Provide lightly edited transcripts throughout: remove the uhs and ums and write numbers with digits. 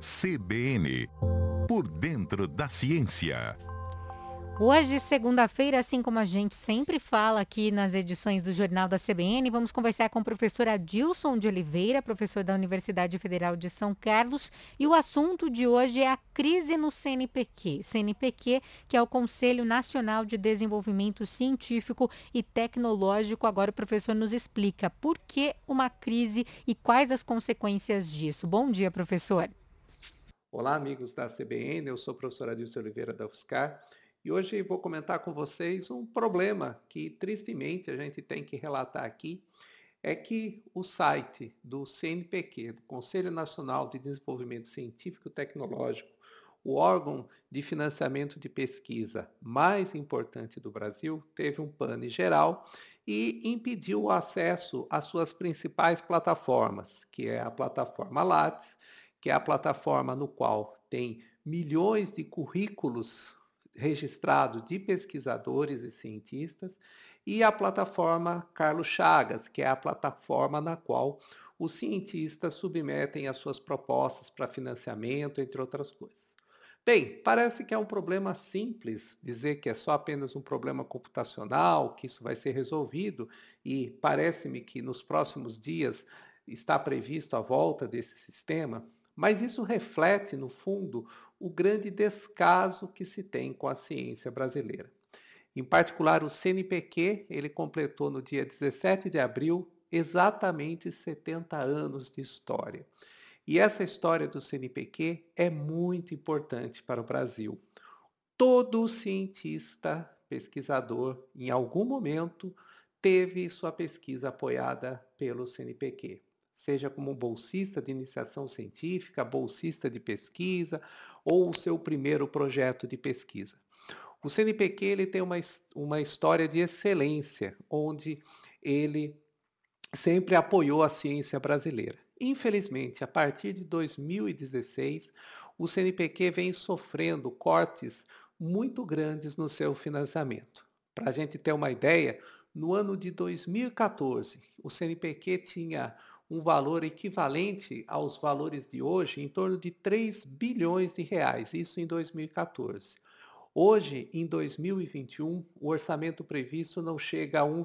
CBN, por dentro da ciência. Hoje, segunda-feira, assim como a gente sempre fala aqui nas edições do Jornal da CBN, vamos conversar com o professor Adilson de Oliveira, professor da Universidade Federal de São Carlos, e o assunto de hoje é a crise no CNPq. CNPq, que é o Conselho Nacional de Desenvolvimento Científico e Tecnológico. Agora o professor nos explica por que uma crise e quais as consequências disso. Bom dia, professor. Olá, amigos da CBN, eu sou o professor Adilson Oliveira da UFSCar e hoje vou comentar com vocês um problema que tristemente a gente tem que relatar aqui, é que o site do CNPq, do Conselho Nacional de Desenvolvimento Científico e Tecnológico, o órgão de financiamento de pesquisa mais importante do Brasil, teve um pane geral e impediu o acesso às suas principais plataformas, que é a plataforma Lattes, que é a plataforma no qual tem milhões de currículos registrados de pesquisadores e cientistas, e a plataforma Carlos Chagas, que é a plataforma na qual os cientistas submetem as suas propostas para financiamento, entre outras coisas. Bem, parece que é um problema simples dizer que é só apenas um problema computacional, que isso vai ser resolvido, e parece-me que nos próximos dias está previsto a volta desse sistema, mas isso reflete, no fundo, o grande descaso que se tem com a ciência brasileira. Em particular, o CNPq, ele completou no dia 17 de abril exatamente 70 anos de história. E essa história do CNPq é muito importante para o Brasil. Todo cientista, pesquisador, em algum momento, teve sua pesquisa apoiada pelo CNPq. Seja como bolsista de iniciação científica, bolsista de pesquisa ou o seu primeiro projeto de pesquisa. O CNPq ele tem uma história de excelência, onde ele sempre apoiou a ciência brasileira. Infelizmente, a partir de 2016, o CNPq vem sofrendo cortes muito grandes no seu financiamento. Para a gente ter uma ideia, no ano de 2014, o CNPq tinha um valor equivalente aos valores de hoje, em torno de 3 bilhões de reais, isso em 2014. Hoje, em 2021, o orçamento previsto não chega a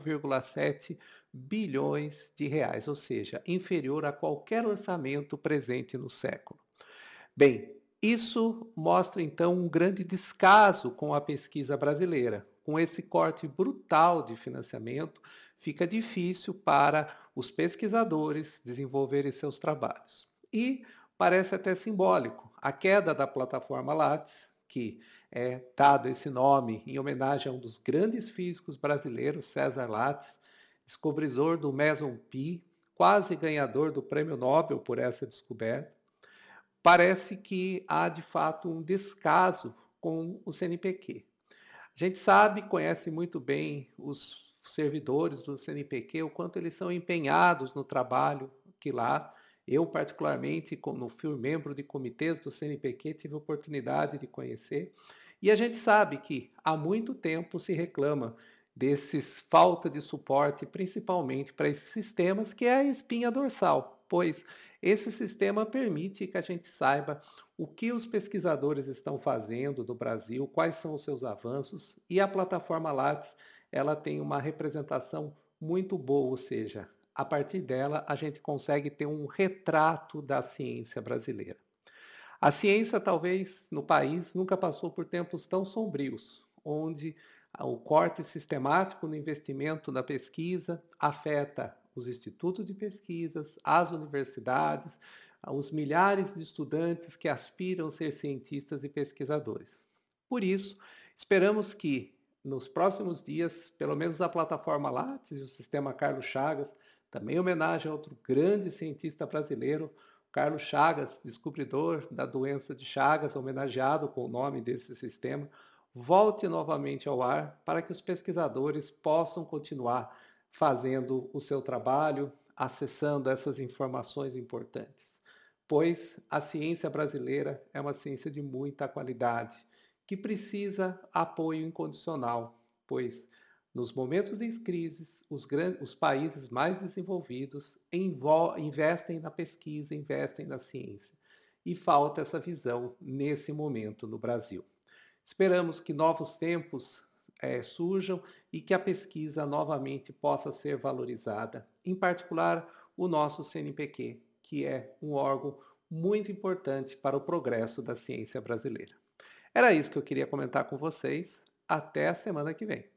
1,7 bilhões de reais, ou seja, inferior a qualquer orçamento presente no século. Bem, isso mostra então um grande descaso com a pesquisa brasileira. Com esse corte brutal de financiamento, fica difícil para os pesquisadores desenvolverem seus trabalhos. E parece até simbólico a queda da plataforma Lattes, que é dado esse nome em homenagem a um dos grandes físicos brasileiros, César Lattes, descobridor do meson pi, quase ganhador do prêmio Nobel por essa descoberta. Parece que há de fato um descaso com o CNPq. A gente sabe, conhece muito bem os servidores do CNPq, o quanto eles são empenhados no trabalho que lá. Eu, particularmente, como fui membro de comitês do CNPq, tive a oportunidade de conhecer. E a gente sabe que há muito tempo se reclama desses falta de suporte, principalmente para esses sistemas, que é a espinha dorsal, pois esse sistema permite que a gente saiba o que os pesquisadores estão fazendo no Brasil, quais são os seus avanços, e a plataforma Lattes, ela tem uma representação muito boa, ou seja, a partir dela a gente consegue ter um retrato da ciência brasileira. A ciência, talvez, no país, nunca passou por tempos tão sombrios, onde o corte sistemático no investimento na pesquisa afeta os institutos de pesquisas, as universidades, os milhares de estudantes que aspiram a ser cientistas e pesquisadores. Por isso, esperamos que nos próximos dias, pelo menos a plataforma Lattes e o sistema Carlos Chagas, também em homenagem a outro grande cientista brasileiro, Carlos Chagas, descobridor da doença de Chagas, homenageado com o nome desse sistema, volte novamente ao ar para que os pesquisadores possam continuar fazendo o seu trabalho, acessando essas informações importantes. Pois a ciência brasileira é uma ciência de muita qualidade, que precisa apoio incondicional, pois nos momentos de crises, os países mais desenvolvidos investem na pesquisa, investem na ciência. e falta essa visão nesse momento no Brasil. Esperamos que novos tempos surjam e que a pesquisa novamente possa ser valorizada, em particular o nosso CNPq, que é um órgão muito importante para o progresso da ciência brasileira. Era isso que eu queria comentar com vocês. Até a semana que vem.